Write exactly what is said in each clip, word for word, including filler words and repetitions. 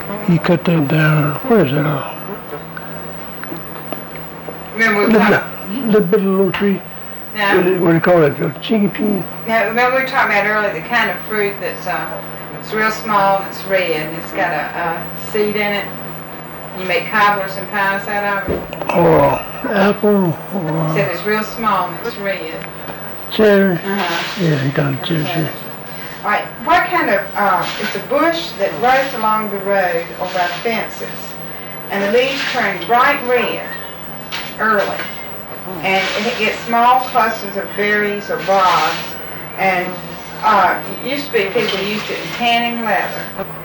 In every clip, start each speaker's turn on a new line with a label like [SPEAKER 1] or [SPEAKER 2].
[SPEAKER 1] he cut them down. Where is that? Uh,
[SPEAKER 2] Remember we
[SPEAKER 1] little,
[SPEAKER 2] talked,
[SPEAKER 1] little bit of little tree.
[SPEAKER 2] now,
[SPEAKER 1] What do you call it? A chicky pea.
[SPEAKER 2] now, remember we were talking about earlier the kind of fruit that's uh, it's real small and it's red and it's got a, a seed in it. You make cobblers and pies out of it.
[SPEAKER 1] Or apple.
[SPEAKER 2] It said
[SPEAKER 1] Or
[SPEAKER 2] it's real small and it's red.
[SPEAKER 1] cherry.
[SPEAKER 2] Uh-huh.
[SPEAKER 1] Yeah, he done cherry. cherry.
[SPEAKER 2] All right, what kind of, uh, it's a bush that grows along the road or by fences, and the leaves turn bright red early, and it gets small clusters of berries or rods, and uh, it used to be people used it in tanning leather.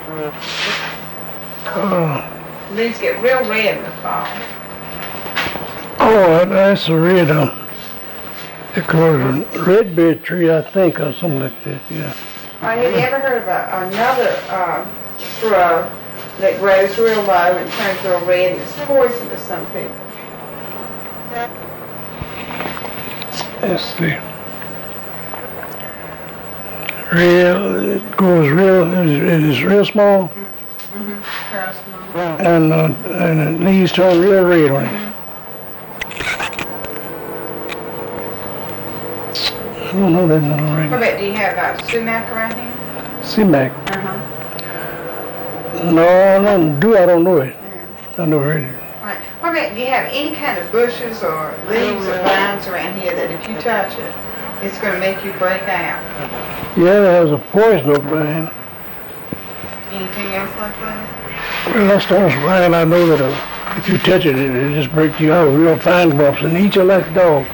[SPEAKER 1] Oh,
[SPEAKER 2] Leaves get real red in the fall.
[SPEAKER 1] oh, that's a red. Um, they call it a red berry tree, I think, or something like that. Yeah.
[SPEAKER 2] All right, have you ever heard of a, another uh, shrub that grows real low and turns real red and it's poison to some people?
[SPEAKER 1] Let's see. Real, it goes real, it is real small,
[SPEAKER 2] Mm-hmm.
[SPEAKER 1] and uh, and the leaves turn real red on it. I don't know that one
[SPEAKER 2] What
[SPEAKER 1] already.
[SPEAKER 2] about, do you have uh, sumac around here?
[SPEAKER 1] C-Mac.
[SPEAKER 2] Uh-huh.
[SPEAKER 1] No, I don't do. I don't know it.
[SPEAKER 2] Yeah.
[SPEAKER 1] I never heard it.
[SPEAKER 2] Right. What about, do you have any kind of bushes or leaves or vines around here that if you touch it, it's going to make you break out?
[SPEAKER 1] Yeah, there's a poison oak vine.
[SPEAKER 2] Anything else like that?
[SPEAKER 1] Well, that's the only vine I know that uh, if you touch it, it, it just breaks you out real fine bumps and eat you like a dog.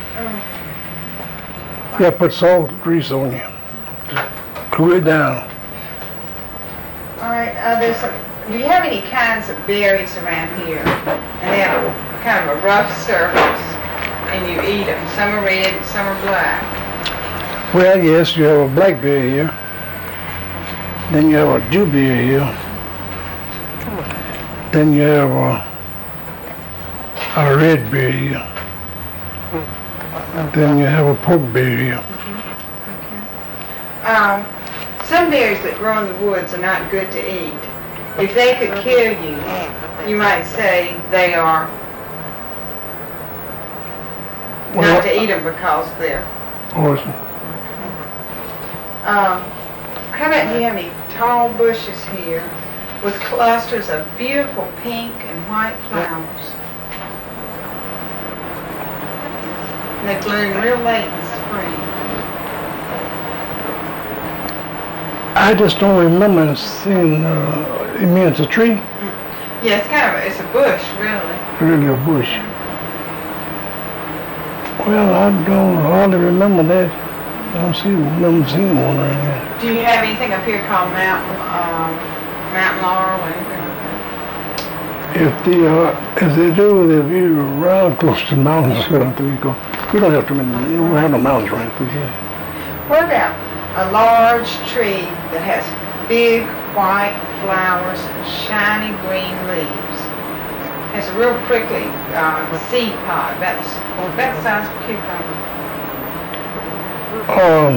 [SPEAKER 1] Yeah, put salt and grease on you. Cool it down.
[SPEAKER 2] All right, uh, there's some, do you have any kinds of berries around here? And they have a, kind of a rough surface, and you eat them. Some are red and some are black.
[SPEAKER 1] Well, yes, you have a blackberry here. Then you have a dewberry here. Then you have a, a red berry here. Then you have a pokeberry here.
[SPEAKER 2] Um, some berries that grow in the woods are not good to eat. If they could kill you, you might say they are
[SPEAKER 1] Well,
[SPEAKER 2] not to eat them because they're.
[SPEAKER 1] poison.
[SPEAKER 2] Um, how about, do you have any tall bushes here with clusters of beautiful pink and white flowers? And they bloom real late in the spring.
[SPEAKER 1] I just don't remember seeing, uh, you mean it's a tree?
[SPEAKER 2] Yeah, it's kind of, it's a bush, really.
[SPEAKER 1] Really a bush. Well, I don't hardly remember that. I don't see, never seen one right here.
[SPEAKER 2] Do you have anything up here called mountain, um, mountain laurel or anything like that?
[SPEAKER 1] If the, uh, if they do, if you're around close to mountains, we don't have to go. We don't have to, we don't have no mountains right through here.
[SPEAKER 2] What about a large tree that has big white flowers and shiny green leaves? Has a real prickly uh, seed pod, about the, about the size of a cucumber.
[SPEAKER 1] Um,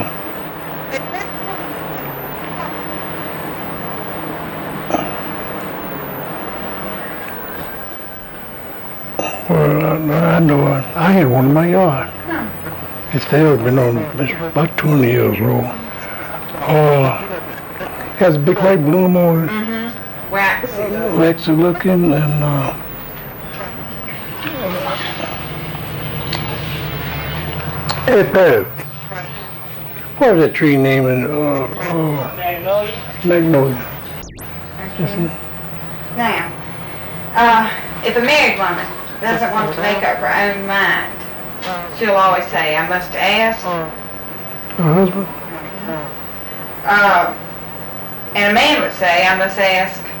[SPEAKER 1] well, I, I know, I, I had one in my yard.
[SPEAKER 2] Huh.
[SPEAKER 1] It's there, been on, it's about twenty years old. Uh, has a big white bloom on it,
[SPEAKER 2] Mm-hmm. Waxy.
[SPEAKER 1] waxy looking, and, uh, hey, Pat, what is that tree name in, uh, uh, Magnolia?
[SPEAKER 2] Okay. Now, uh, if a married woman doesn't want to make up her own mind, she'll always say, I must ask.
[SPEAKER 1] Her husband?
[SPEAKER 2] Uh, and a man would say, I must ask